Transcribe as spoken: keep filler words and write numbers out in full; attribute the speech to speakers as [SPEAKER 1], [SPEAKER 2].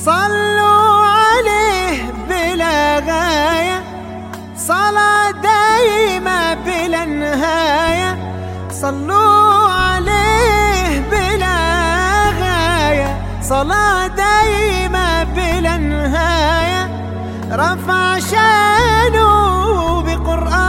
[SPEAKER 1] صلوا عليه بلا غاية، صلاة دايمة بلا نهاية. صلوا عليه بلا غاية، صلاة دايمة بلا نهاية. رفع شانه بقرآن